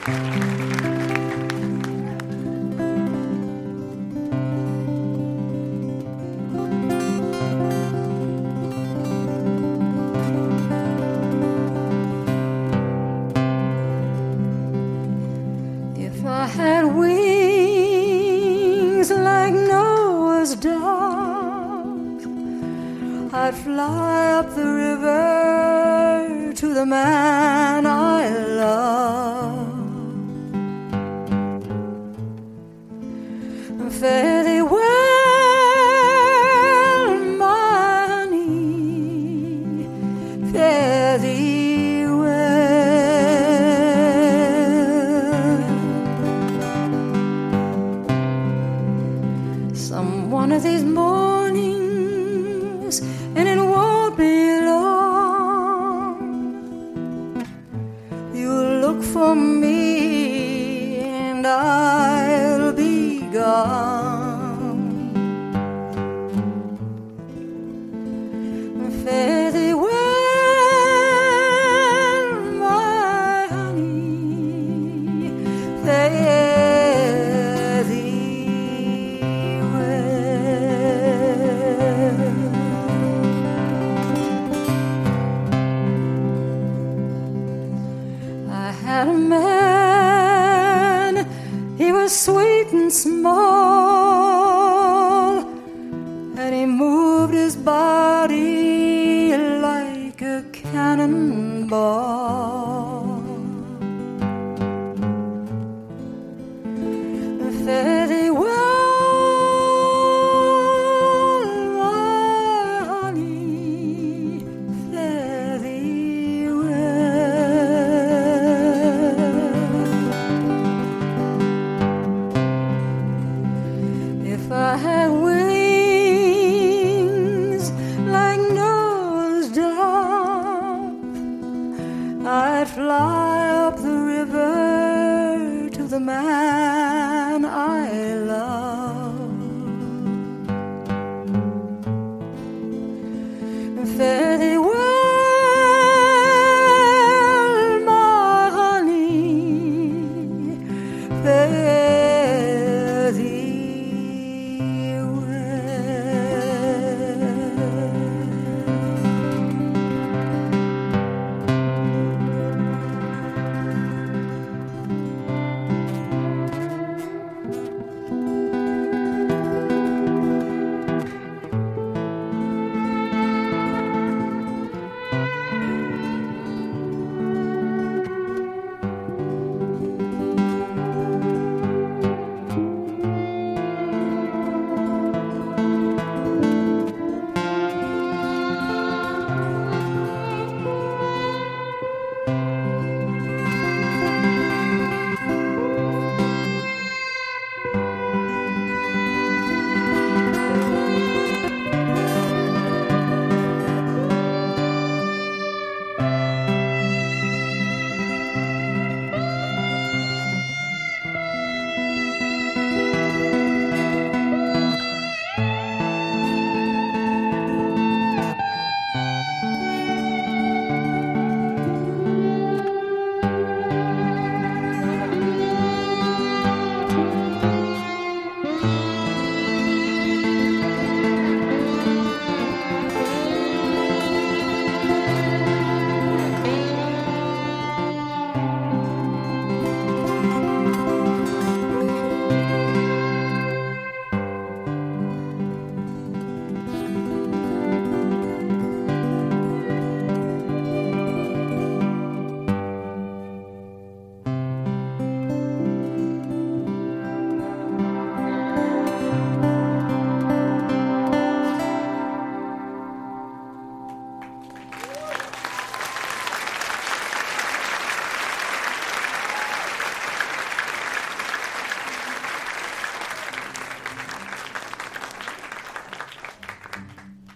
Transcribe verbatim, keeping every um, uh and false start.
If I had wings like Noah's doves, I'd fly up the river to the man I love. Fare thee well, my honey, fare thee well. Some one of these mornings, and it won't be long, you'll look for me and I'll be gone. Fare thee well, my honey, fare thee well. I had a man, he was sweet and small,